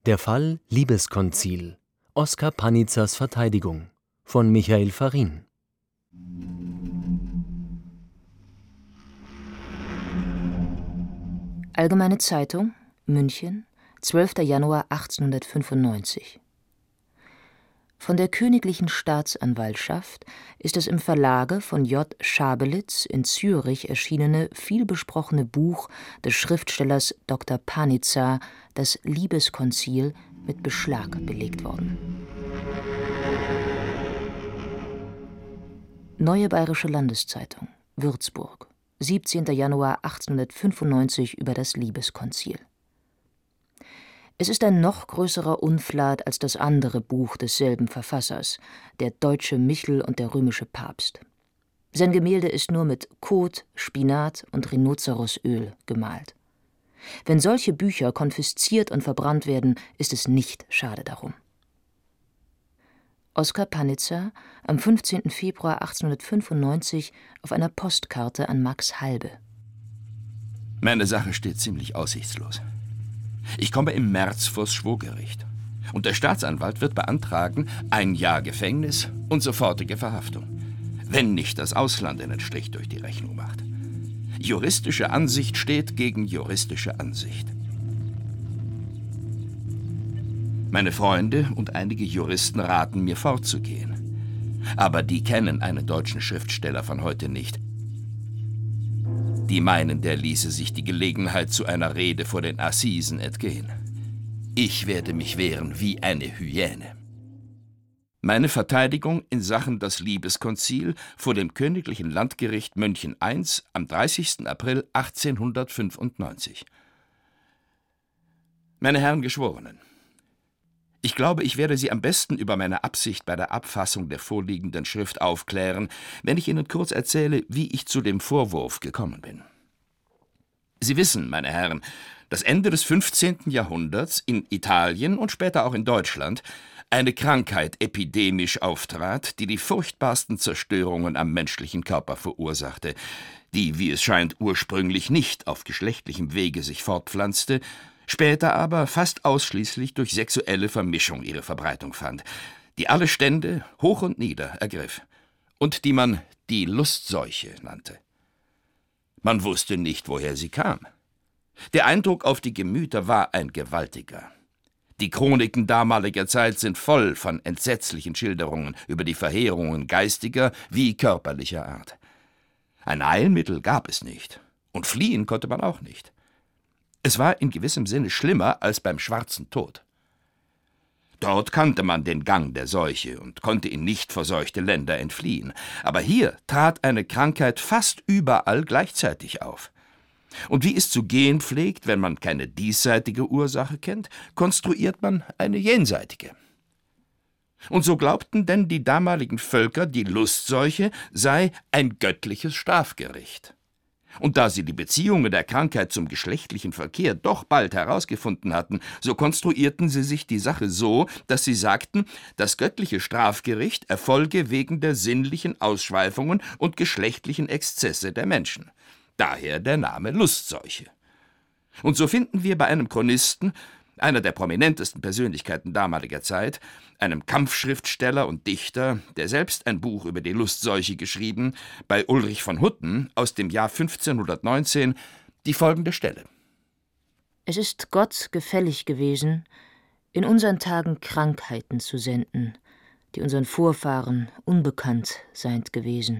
Der Fall Liebeskonzil. Oskar Panitzers Verteidigung von Michael Farin. Allgemeine Zeitung, München, 12. Januar 1895. Von der Königlichen Staatsanwaltschaft ist das im Verlage von J. Schabelitz in Zürich erschienene, vielbesprochene Buch des Schriftstellers Dr. Panitzer, das Liebeskonzil, mit Beschlag belegt worden. Neue Bayerische Landeszeitung, Würzburg, 17. Januar 1895 über das Liebeskonzil. Es ist ein noch größerer Unflat als das andere Buch desselben Verfassers, der deutsche Michel und der römische Papst. Sein Gemälde ist nur mit Kot, Spinat und Rhinozerosöl gemalt. Wenn solche Bücher konfisziert und verbrannt werden, ist es nicht schade darum. Oskar Panitzer am 15. Februar 1895 auf einer Postkarte an Max Halbe. Meine Sache steht ziemlich aussichtslos. Ich komme im März vors Schwurgericht. Und der Staatsanwalt wird beantragen, 1 Jahr Gefängnis und sofortige Verhaftung. Wenn nicht das Ausland einen Strich durch die Rechnung macht. Juristische Ansicht steht gegen juristische Ansicht. Meine Freunde und einige Juristen raten mir fortzugehen. Aber die kennen einen deutschen Schriftsteller von heute nicht. Die meinen, der ließe sich die Gelegenheit zu einer Rede vor den Assisen entgehen. Ich werde mich wehren wie eine Hyäne. Meine Verteidigung in Sachen das Liebeskonzil vor dem Königlichen Landgericht München I am 30. April 1895. Meine Herren Geschworenen, ich glaube, ich werde Sie am besten über meine Absicht bei der Abfassung der vorliegenden Schrift aufklären, wenn ich Ihnen kurz erzähle, wie ich zu dem Vorwurf gekommen bin. Sie wissen, meine Herren, dass Ende des 15. Jahrhunderts in Italien und später auch in Deutschland eine Krankheit epidemisch auftrat, die die furchtbarsten Zerstörungen am menschlichen Körper verursachte, die, wie es scheint, ursprünglich nicht auf geschlechtlichem Wege sich fortpflanzte, später aber fast ausschließlich durch sexuelle Vermischung ihre Verbreitung fand, die alle Stände hoch und nieder ergriff und die man die Lustseuche nannte. Man wusste nicht, woher sie kam. Der Eindruck auf die Gemüter war ein gewaltiger. Die Chroniken damaliger Zeit sind voll von entsetzlichen Schilderungen über die Verheerungen geistiger wie körperlicher Art. Ein Heilmittel gab es nicht und fliehen konnte man auch nicht. Es war in gewissem Sinne schlimmer als beim Schwarzen Tod. Dort kannte man den Gang der Seuche und konnte in nicht verseuchte Länder entfliehen. Aber hier trat eine Krankheit fast überall gleichzeitig auf. Und wie es zu gehen pflegt, wenn man keine diesseitige Ursache kennt, konstruiert man eine jenseitige. Und so glaubten denn die damaligen Völker, die Lustseuche sei ein göttliches Strafgericht. Und da sie die Beziehungen der Krankheit zum geschlechtlichen Verkehr doch bald herausgefunden hatten, so konstruierten sie sich die Sache so, dass sie sagten, das göttliche Strafgericht erfolge wegen der sinnlichen Ausschweifungen und geschlechtlichen Exzesse der Menschen. Daher der Name Lustseuche. Und so finden wir bei einem Chronisten, einer der prominentesten Persönlichkeiten damaliger Zeit, einem Kampfschriftsteller und Dichter, der selbst ein Buch über die Lustseuche geschrieben, bei Ulrich von Hutten aus dem Jahr 1519, die folgende Stelle. Es ist Gott gefällig gewesen, in unseren Tagen Krankheiten zu senden, die unseren Vorfahren unbekannt seind gewesen.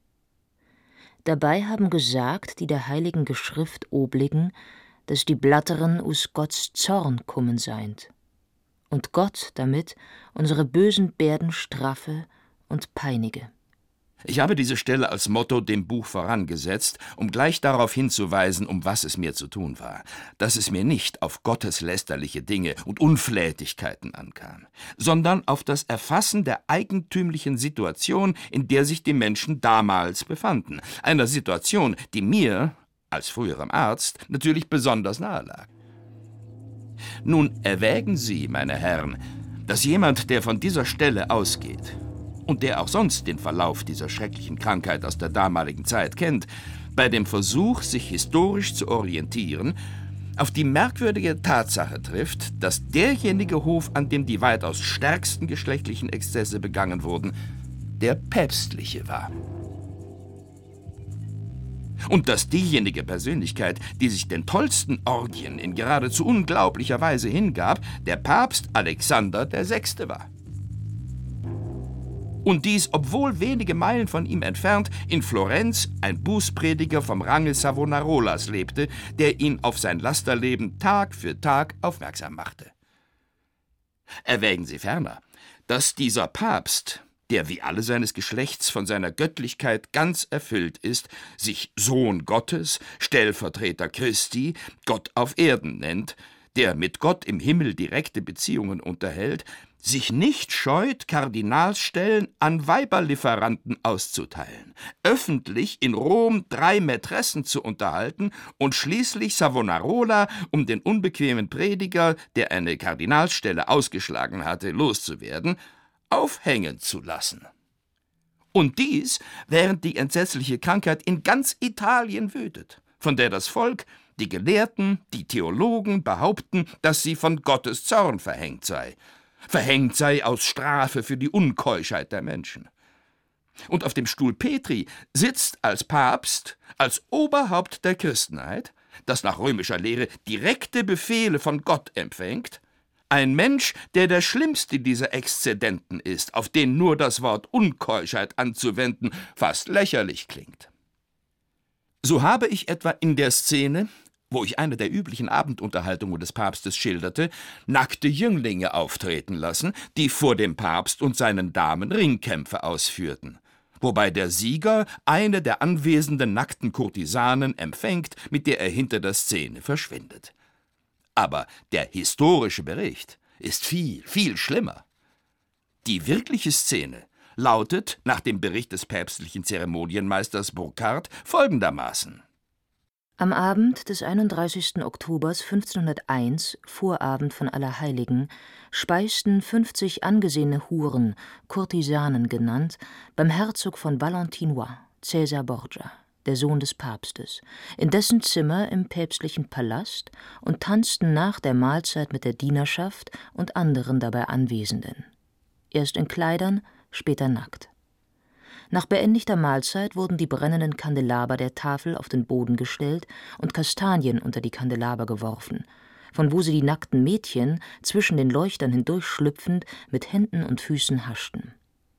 Dabei haben gesagt, die der heiligen Geschrift obligen, dass die Blatteren us Gotts Zorn kommen seind, und Gott damit unsere bösen Bärden straffe und peinige. Ich habe diese Stelle als Motto dem Buch vorangesetzt, um gleich darauf hinzuweisen, um was es mir zu tun war, dass es mir nicht auf gotteslästerliche Dinge und Unflätigkeiten ankam, sondern auf das Erfassen der eigentümlichen Situation, in der sich die Menschen damals befanden, einer Situation, die mir, als früherem Arzt, natürlich besonders nahe lag. Nun erwägen Sie, meine Herren, dass jemand, der von dieser Stelle ausgeht und der auch sonst den Verlauf dieser schrecklichen Krankheit aus der damaligen Zeit kennt, bei dem Versuch, sich historisch zu orientieren, auf die merkwürdige Tatsache trifft, dass derjenige Hof, an dem die weitaus stärksten geschlechtlichen Exzesse begangen wurden, der päpstliche war. Und dass diejenige Persönlichkeit, die sich den tollsten Orgien in geradezu unglaublicher Weise hingab, der Papst Alexander VI. War. Und dies, obwohl wenige Meilen von ihm entfernt in Florenz ein Bußprediger vom Range Savonarolas lebte, der ihn auf sein Lasterleben Tag für Tag aufmerksam machte. Erwägen Sie ferner, dass dieser Papst, der wie alle seines Geschlechts von seiner Göttlichkeit ganz erfüllt ist, sich Sohn Gottes, Stellvertreter Christi, Gott auf Erden nennt, der mit Gott im Himmel direkte Beziehungen unterhält, sich nicht scheut, Kardinalsstellen an Weiberlieferanten auszuteilen, öffentlich in Rom 3 Mätressen zu unterhalten und schließlich Savonarola, um den unbequemen Prediger, der eine Kardinalsstelle ausgeschlagen hatte, loszuwerden, aufhängen zu lassen. Und dies, während die entsetzliche Krankheit in ganz Italien wütet, von der das Volk, die Gelehrten, die Theologen behaupten, dass sie von Gottes Zorn verhängt sei aus Strafe für die Unkeuschheit der Menschen. Und auf dem Stuhl Petri sitzt als Papst, als Oberhaupt der Christenheit, das nach römischer Lehre direkte Befehle von Gott empfängt, ein Mensch, der schlimmste dieser Exzedenten ist, auf den nur das Wort Unkeuschheit anzuwenden fast lächerlich klingt. So habe ich etwa in der Szene, wo ich eine der üblichen Abendunterhaltungen des Papstes schilderte, nackte Jünglinge auftreten lassen, die vor dem Papst und seinen Damen Ringkämpfe ausführten, wobei der Sieger eine der anwesenden nackten Kurtisanen empfängt, mit der er hinter der Szene verschwindet. Aber der historische Bericht ist viel, viel schlimmer. Die wirkliche Szene lautet, nach dem Bericht des päpstlichen Zeremonienmeisters Burchard, folgendermaßen: Am Abend des 31. Oktobers 1501, Vorabend von Allerheiligen, speisten 50 angesehene Huren, Kurtisanen genannt, beim Herzog von Valentinois, Cäsar Borgia, der Sohn des Papstes, in dessen Zimmer im päpstlichen Palast und tanzten nach der Mahlzeit mit der Dienerschaft und anderen dabei Anwesenden. Erst in Kleidern, später nackt. Nach beendigter Mahlzeit wurden die brennenden Kandelaber der Tafel auf den Boden gestellt und Kastanien unter die Kandelaber geworfen, von wo sie die nackten Mädchen, zwischen den Leuchtern hindurchschlüpfend, mit Händen und Füßen haschten.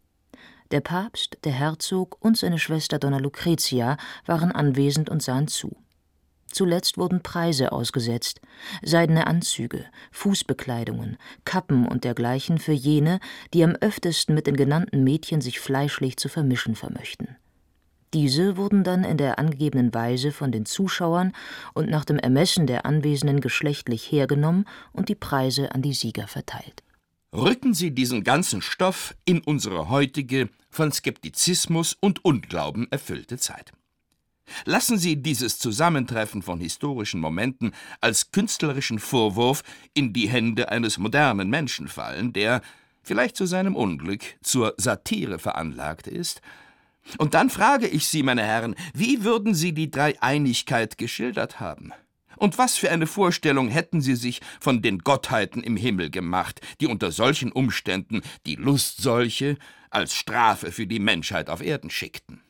Der Papst, der Herzog und seine Schwester Donna Lucretia waren anwesend und sahen zu. Zuletzt wurden Preise ausgesetzt, seidene Anzüge, Fußbekleidungen, Kappen und dergleichen für jene, die am öftesten mit den genannten Mädchen sich fleischlich zu vermischen vermöchten. Diese wurden dann in der angegebenen Weise von den Zuschauern und nach dem Ermessen der Anwesenden geschlechtlich hergenommen und die Preise an die Sieger verteilt. Rücken Sie diesen ganzen Stoff in unsere heutige, von Skeptizismus und Unglauben erfüllte Zeit. Lassen Sie dieses Zusammentreffen von historischen Momenten als künstlerischen Vorwurf in die Hände eines modernen Menschen fallen, der, vielleicht zu seinem Unglück, zur Satire veranlagt ist. Und dann frage ich Sie, meine Herren, wie würden Sie die Dreieinigkeit geschildert haben? Und was für eine Vorstellung hätten Sie sich von den Gottheiten im Himmel gemacht, die unter solchen Umständen die Lustseuche als Strafe für die Menschheit auf Erden schickten?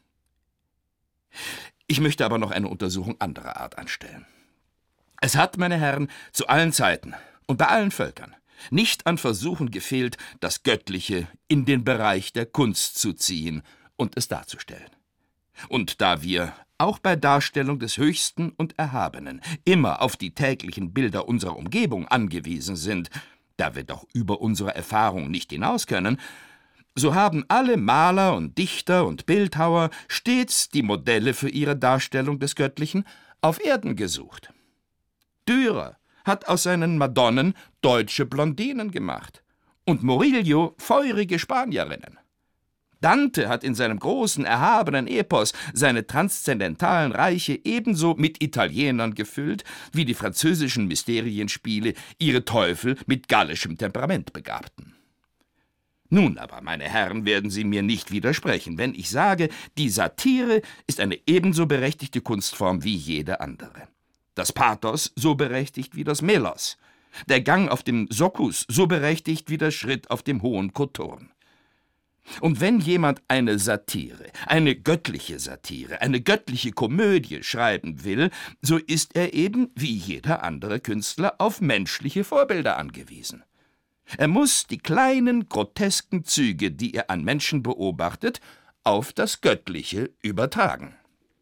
Ich möchte aber noch eine Untersuchung anderer Art anstellen. Es hat, meine Herren, zu allen Zeiten und bei allen Völkern nicht an Versuchen gefehlt, das Göttliche in den Bereich der Kunst zu ziehen und es darzustellen. Und da wir auch bei Darstellung des Höchsten und Erhabenen immer auf die täglichen Bilder unserer Umgebung angewiesen sind, da wir doch über unsere Erfahrung nicht hinaus können, so haben alle Maler und Dichter und Bildhauer stets die Modelle für ihre Darstellung des Göttlichen auf Erden gesucht. Dürer hat aus seinen Madonnen deutsche Blondinen gemacht und Murillo feurige Spanierinnen. Dante hat in seinem großen, erhabenen Epos seine transzendentalen Reiche ebenso mit Italienern gefüllt, wie die französischen Mysterienspiele ihre Teufel mit gallischem Temperament begabten. Nun aber, meine Herren, werden Sie mir nicht widersprechen, wenn ich sage, die Satire ist eine ebenso berechtigte Kunstform wie jede andere. das Pathos so berechtigt wie das Melos, der Gang auf dem Soccus so berechtigt wie der Schritt auf dem hohen Kothurn. Und wenn jemand eine Satire, eine göttliche Satire, eine göttliche Komödie schreiben will, so ist er eben, wie jeder andere Künstler, auf menschliche Vorbilder angewiesen. Er muss die kleinen, grotesken Züge, die er an Menschen beobachtet, auf das Göttliche übertragen.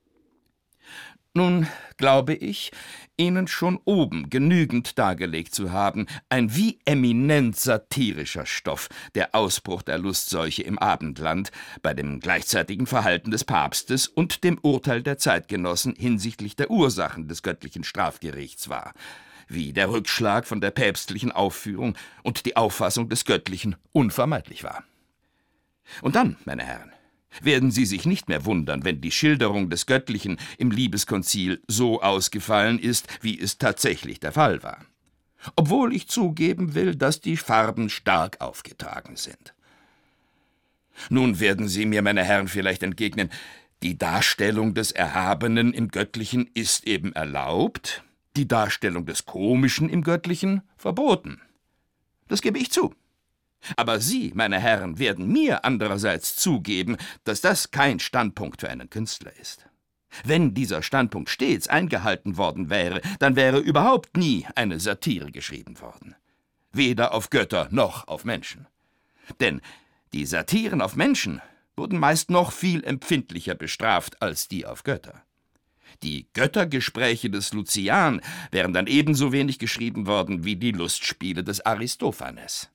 Nun glaube ich, Ihnen schon oben genügend dargelegt zu haben, ein wie eminent satirischer Stoff der Ausbruch der Lustseuche im Abendland bei dem gleichzeitigen Verhalten des Papstes und dem Urteil der Zeitgenossen hinsichtlich der Ursachen des göttlichen Strafgerichts war, wie der Rückschlag von der päpstlichen Aufführung und die Auffassung des Göttlichen unvermeidlich war. Und dann, meine Herren, werden Sie sich nicht mehr wundern, wenn die Schilderung des Göttlichen im Liebeskonzil so ausgefallen ist, wie es tatsächlich der Fall war. Obwohl ich zugeben will, dass die Farben stark aufgetragen sind. Nun werden Sie mir, meine Herren, vielleicht entgegnen, die Darstellung des Erhabenen im Göttlichen ist eben erlaubt, die Darstellung des Komischen im Göttlichen verboten. Das gebe ich zu. Aber Sie, meine Herren, werden mir andererseits zugeben, dass das kein Standpunkt für einen Künstler ist. Wenn dieser Standpunkt stets eingehalten worden wäre, dann wäre überhaupt nie eine Satire geschrieben worden. Weder auf Götter noch auf Menschen. Denn die Satiren auf Menschen wurden meist noch viel empfindlicher bestraft als die auf Götter. Die Göttergespräche des Lucian wären dann ebenso wenig geschrieben worden wie die Lustspiele des Aristophanes.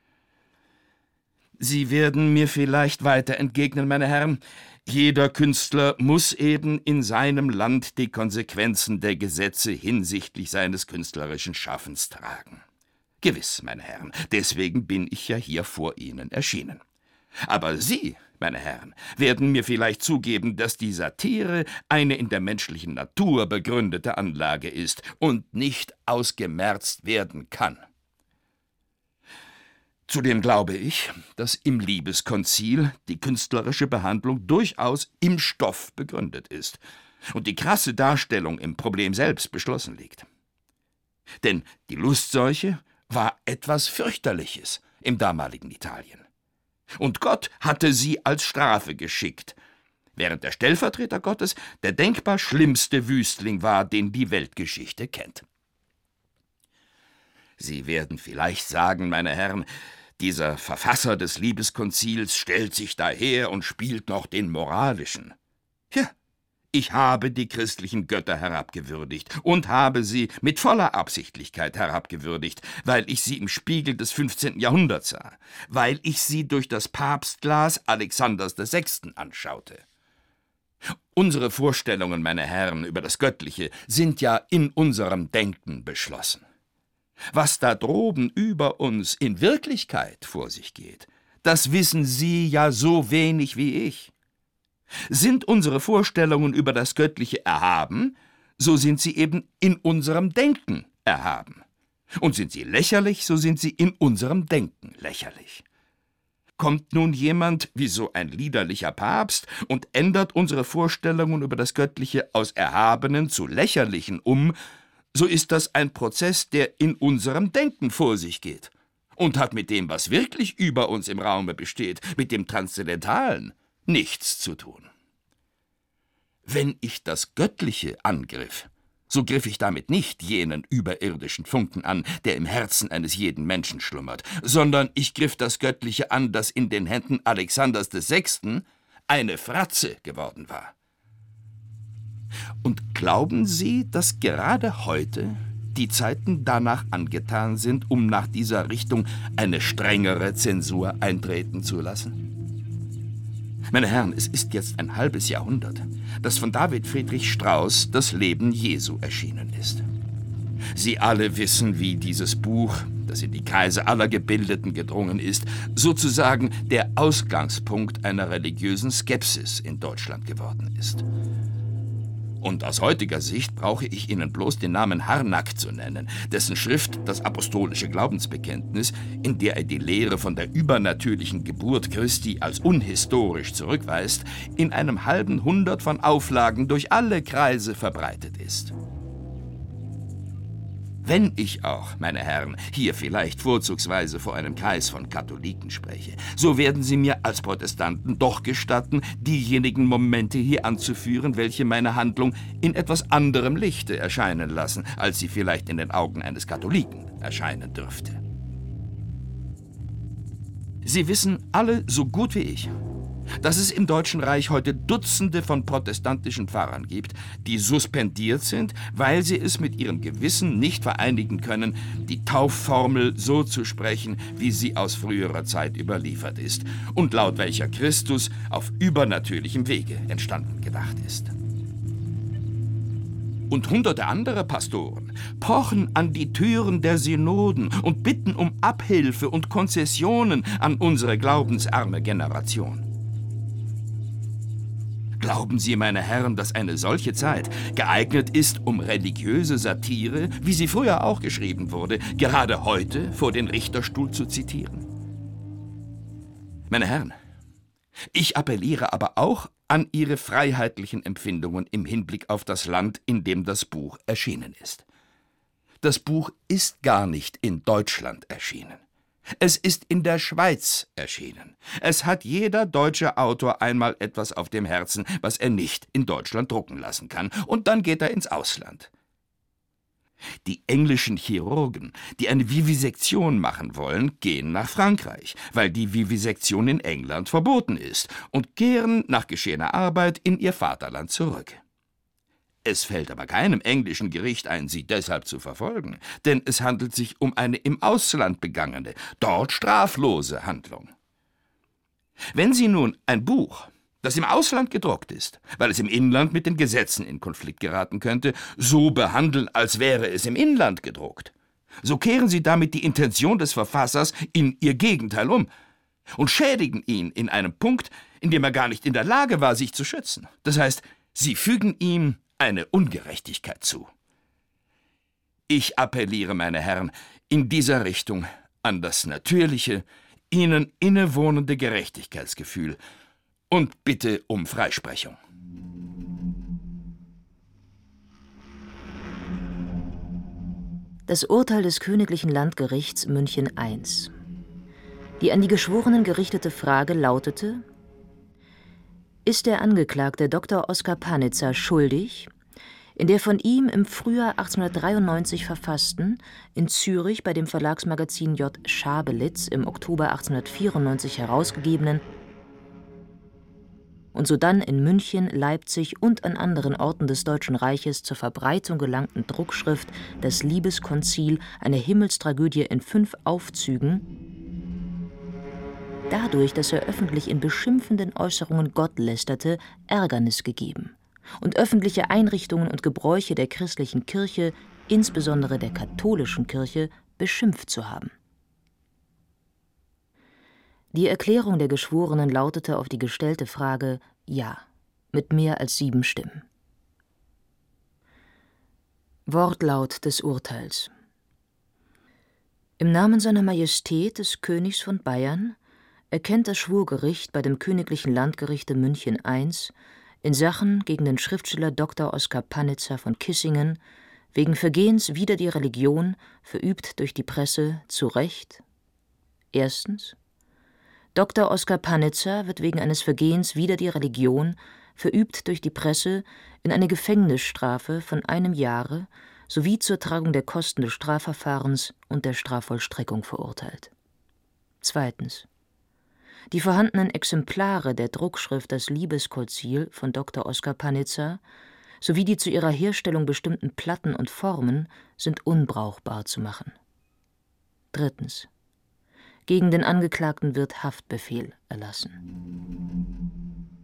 Sie werden mir vielleicht weiter entgegnen, meine Herren, jeder Künstler muss eben in seinem Land die Konsequenzen der Gesetze hinsichtlich seines künstlerischen Schaffens tragen. Gewiss, meine Herren, deswegen bin ich ja hier vor Ihnen erschienen. Aber Sie, meine Herren, werden mir vielleicht zugeben, dass die Satire eine in der menschlichen Natur begründete Anlage ist und nicht ausgemerzt werden kann. Zudem glaube ich, dass im Liebeskonzil die künstlerische Behandlung durchaus im Stoff begründet ist und die krasse Darstellung im Problem selbst beschlossen liegt. Denn die Lustseuche war etwas Fürchterliches im damaligen Italien. Und Gott hatte sie als Strafe geschickt, während der Stellvertreter Gottes der denkbar schlimmste Wüstling war, den die Weltgeschichte kennt. Sie werden vielleicht sagen, meine Herren, dieser Verfasser des Liebeskonzils stellt sich daher und spielt noch den Moralischen. Ja, ich habe die christlichen Götter herabgewürdigt und habe sie mit voller Absichtlichkeit herabgewürdigt, weil ich sie im Spiegel des 15. Jahrhunderts sah, weil ich sie durch das Papstglas Alexanders VI. Anschaute. Unsere Vorstellungen, meine Herren, über das Göttliche sind ja in unserem Denken beschlossen. Was da droben über uns in Wirklichkeit vor sich geht, das wissen Sie ja so wenig wie ich. Sind unsere Vorstellungen über das Göttliche erhaben, so sind sie eben in unserem Denken erhaben. Und sind sie lächerlich, so sind sie in unserem Denken lächerlich. Kommt nun jemand wie so ein liederlicher Papst und ändert unsere Vorstellungen über das Göttliche aus erhabenen zu lächerlichen um, so ist das ein Prozess, der in unserem Denken vor sich geht und hat mit dem, was wirklich über uns im Raume besteht, mit dem Transzendentalen, nichts zu tun. Wenn ich das Göttliche angriff, so griff ich damit nicht jenen überirdischen Funken an, der im Herzen eines jeden Menschen schlummert, sondern ich griff das Göttliche an, das in den Händen Alexanders VI. Eine Fratze geworden war. Und glauben Sie, dass gerade heute die Zeiten danach angetan sind, um nach dieser Richtung eine strengere Zensur eintreten zu lassen? Meine Herren, es ist jetzt ein halbes Jahrhundert, dass von David Friedrich Strauss das Leben Jesu erschienen ist. Sie alle wissen, wie dieses Buch, das in die Kreise aller Gebildeten gedrungen ist, sozusagen der Ausgangspunkt einer religiösen Skepsis in Deutschland geworden ist. Und aus heutiger Sicht brauche ich Ihnen bloß den Namen Harnack zu nennen, dessen Schrift das apostolische Glaubensbekenntnis, in der er die Lehre von der übernatürlichen Geburt Christi als unhistorisch zurückweist, in einem halben Jahrhundert von Auflagen durch alle Kreise verbreitet ist. Wenn ich auch, meine Herren, hier vielleicht vorzugsweise vor einem Kreis von Katholiken spreche, so werden Sie mir als Protestanten doch gestatten, diejenigen Momente hier anzuführen, welche meine Handlung in etwas anderem Lichte erscheinen lassen, als sie vielleicht in den Augen eines Katholiken erscheinen dürfte. Sie wissen alle so gut wie ich, dass es im Deutschen Reich heute Dutzende von protestantischen Pfarrern gibt, die suspendiert sind, weil sie es mit ihrem Gewissen nicht vereinigen können, die Taufformel so zu sprechen, wie sie aus früherer Zeit überliefert ist und laut welcher Christus auf übernatürlichem Wege entstanden gedacht ist. Und hunderte andere Pastoren pochen an die Türen der Synoden und bitten um Abhilfe und Konzessionen an unsere glaubensarme Generation. Glauben Sie, meine Herren, dass eine solche Zeit geeignet ist, um religiöse Satire, wie sie früher auch geschrieben wurde, gerade heute vor den Richterstuhl zu zitieren? Meine Herren, ich appelliere aber auch an Ihre freiheitlichen Empfindungen im Hinblick auf das Land, in dem das Buch erschienen ist. Das Buch ist gar nicht in Deutschland erschienen. Es ist in der Schweiz erschienen. Es hat jeder deutsche Autor einmal etwas auf dem Herzen, was er nicht in Deutschland drucken lassen kann, und dann geht er ins Ausland. Die englischen Chirurgen, die eine Vivisektion machen wollen, gehen nach Frankreich, weil die Vivisektion in England verboten ist, und kehren nach geschehener Arbeit in ihr Vaterland zurück. Es fällt aber keinem englischen Gericht ein, sie deshalb zu verfolgen, denn es handelt sich um eine im Ausland begangene, dort straflose Handlung. Wenn Sie nun ein Buch, das im Ausland gedruckt ist, weil es im Inland mit den Gesetzen in Konflikt geraten könnte, so behandeln, als wäre es im Inland gedruckt, so kehren Sie damit die Intention des Verfassers in ihr Gegenteil um und schädigen ihn in einem Punkt, in dem er gar nicht in der Lage war, sich zu schützen. Das heißt, Sie fügen ihm eine Ungerechtigkeit zu. Ich appelliere, meine Herren, in dieser Richtung an das natürliche, Ihnen innewohnende Gerechtigkeitsgefühl und bitte um Freisprechung. Das Urteil des Königlichen Landgerichts München I. Die an die Geschworenen gerichtete Frage lautete: Ist der Angeklagte Dr. Oskar Panizza schuldig, in der von ihm im Frühjahr 1893 verfassten, in Zürich bei dem Verlagsmagazin J. Schabelitz im Oktober 1894 herausgegebenen und sodann in München, Leipzig und an anderen Orten des Deutschen Reiches zur Verbreitung gelangten Druckschrift Das Liebeskonzil, eine Himmelstragödie in 5 Aufzügen, dadurch, dass er öffentlich in beschimpfenden Äußerungen Gott lästerte, Ärgernis gegeben und öffentliche Einrichtungen und Gebräuche der christlichen Kirche, insbesondere der katholischen Kirche, beschimpft zu haben. Die Erklärung der Geschworenen lautete auf die gestellte Frage Ja, mit mehr als 7 Stimmen. Wortlaut des Urteils. Im Namen seiner Majestät des Königs von Bayern erkennt das Schwurgericht bei dem Königlichen Landgerichte München I in Sachen gegen den Schriftsteller Dr. Oskar Panizza von Kissingen wegen Vergehens wider die Religion, verübt durch die Presse, zu Recht: Erstens: Dr. Oskar Panizza wird wegen eines Vergehens wider die Religion, verübt durch die Presse, in eine Gefängnisstrafe von 1 Jahre sowie zur Tragung der Kosten des Strafverfahrens und der Strafvollstreckung verurteilt. Zweitens: Die vorhandenen Exemplare der Druckschrift Das Liebeskonzil von Dr. Oskar Panizza sowie die zu ihrer Herstellung bestimmten Platten und Formen sind unbrauchbar zu machen. Drittens: Gegen den Angeklagten wird Haftbefehl erlassen.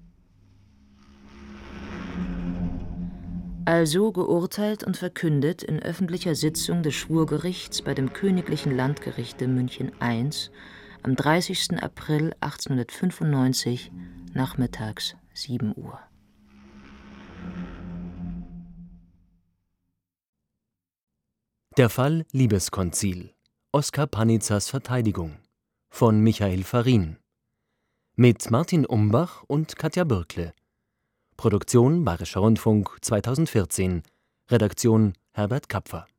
Also geurteilt und verkündet in öffentlicher Sitzung des Schwurgerichts bei dem Königlichen Landgerichte München I am 30. April 1895 nachmittags 7 Uhr. Der Fall Liebeskonzil. Oskar Panizzas Verteidigung von Michael Farin. Mit Martin Umbach und Katja Bürkle. Produktion Bayerischer Rundfunk 2014. Redaktion Herbert Kapfer.